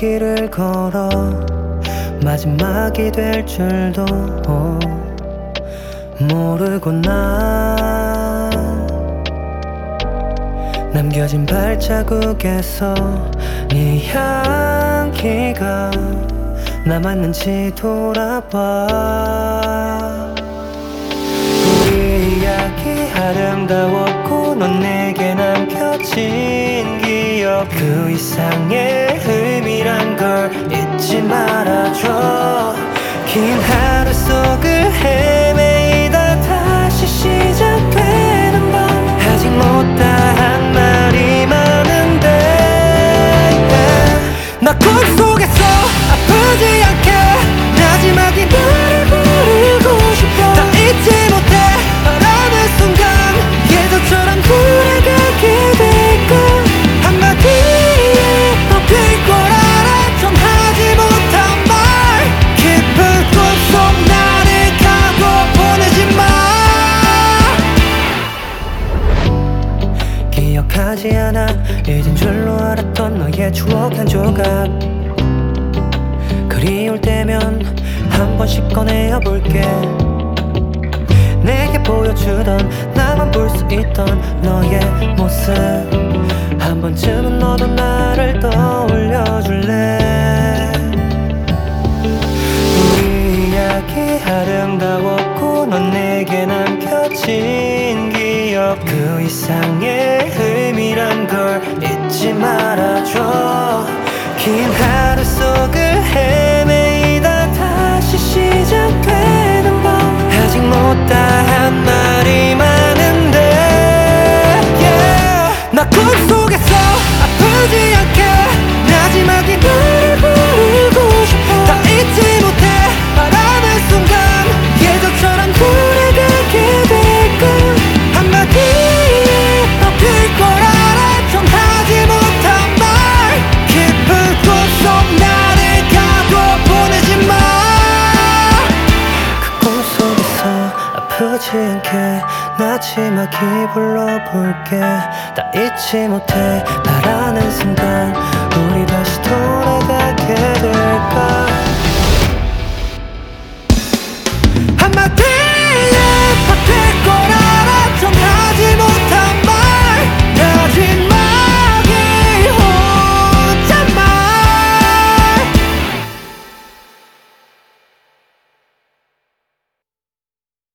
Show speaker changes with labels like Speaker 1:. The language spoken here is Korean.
Speaker 1: 길을 걸어 마지막이 될 줄도 모르고 난 남겨진 발자국에서 네 향기가 남았는지 돌아봐. 우리 이야기 아름다웠고 넌 내게 남겨진 기억, 그 이상의 의미란 걸 잊지 말아줘. 긴 하루 속을 헤매이다 다시 시작되는 밤, 아직 못다한 말이 많은데 나 꿈속에서 아프지 않게 마지막이 너를 부르고 싶어. 다 잊지 못해 바라는 순간 예전처럼 돌아가게 될까. 한마디에 덮일 걸 알아. 전하지 못한 말 깊은 꿈속 나를 가둬 보내지 마. 기억하지 않아 잊은 줄로 알았던 너의 추억 한 조각, 그리울 때면 한 번씩 꺼내어 볼게. 내게 보여주던 나만 볼 수 있던 너의 모습, 한 번쯤은 너도 나를 떠올려 줄래. 우리 이야기 아름다웠고 넌 내게 남겨진 기억, 그 이상의 의미란 걸 잊지 말아줘. 긴 하루 속을 헤매이다 다시 시작되는 밤, 아직 못다한 말이 많은데 나 꿈속에서 아프지 않게 마지막이 너를 부르고 싶어. 다 잊지 못해 바라는 순간 예전처럼 돌아가게 될까. 한마디에 덮일 걸 알아. 전하지 못한 말 깊은 꿈속 나를 가둬 보내지 마. 그 꿈속에서 아프지 않게 마지막이 불러볼게. 다 잊지 못해 바라는 순간 우리 다시 돌아가게 될까.